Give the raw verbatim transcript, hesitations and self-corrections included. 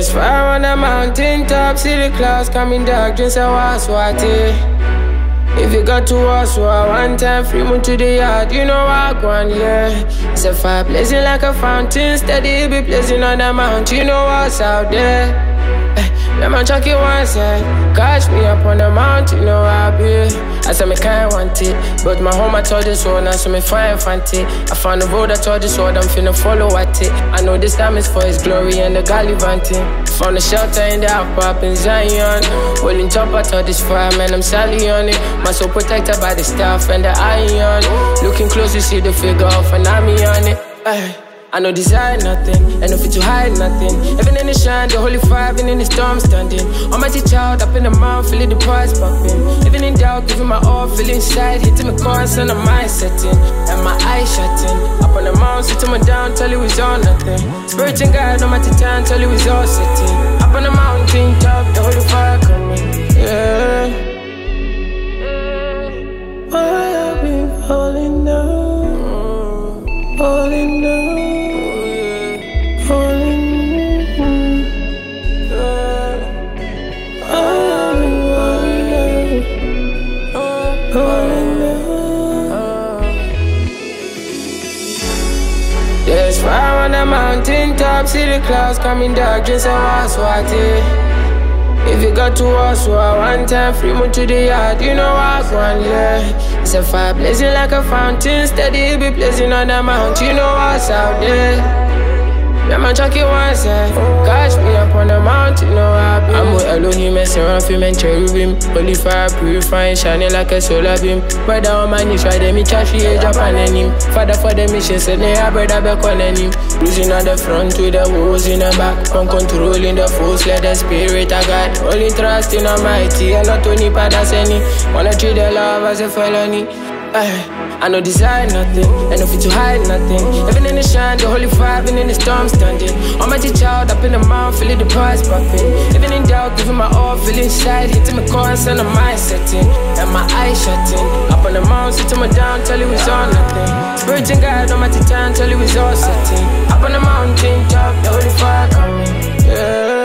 There's fire on the mountain top, see the clouds coming dark, just a waswati. If you got to us, one time, free moon to the yard, you know I go on, yeah. It's a fire blazing like a fountain, steady be blazing on the mountain, you know what's out there. Yeah, man, chuck it one side, catch me up on the mountain, you know I be. I said me can't want it, but my home I told this one, I saw me fine fancy. I found the road I told this one, I'm finna follow at it. I know this time is for his glory and the gallivanting. Found the shelter in the hop up in Zion. Holding top, I told this fire, man, I'm sally on it. My soul protected by the staff and the iron. Looking close, you see the figure of an army on it. Ay. I know desire nothing, and no fit to hide nothing. Even in the shine, the holy fire, even in the storm standing. Almighty child, up in the mouth, feeling the prize popping. Even in doubt, giving my all, feeling inside, hitting my chorus and the mind setting. And my eyes shutting. Up on the mount, sitting me down, tell you it's all nothing. Spirit and God, no matter time, tell you it's all setting. Up on the mountain top, the holy fire coming. Yeah. I've been falling down, falling down. There's fire on the mountain top, see the clouds coming dark, just a waswati. If you got to us, one time, free moon to the yard, you know I go on, yeah. It's a fire blazing like a fountain, steady be blazing on the mountain, you know what's out there. Yeah, man, chuck it one side, catch me up on the mountain, you know I be. I'm with Elohim and Seraphim and Cherubim. Holy fire purifying, shining like a solar beam. Brother on my knees, try them, me chashi, age up and him. Father for the mission, send they are brother back on him. Losing on the front with the woes in the back. From controlling the force, let the spirit of God. Only trust in Almighty, and not only padas any. Wanna treat the love as a felony. I know desire nothing, and no fit to hide nothing. Even in the shine, the holy fire, even in the storm standing. Almighty child, up in the mouth, feeling the prize popping. Even in doubt, giving my all, feeling inside, hitting my chorus and the mind setting. And my eyes shutting. Up on the mount, sitting me down, tell you it's all nothing. Spirit and God, no matter time, tell you it's all setting. Up on the mountain top, the holy fire coming, yeah.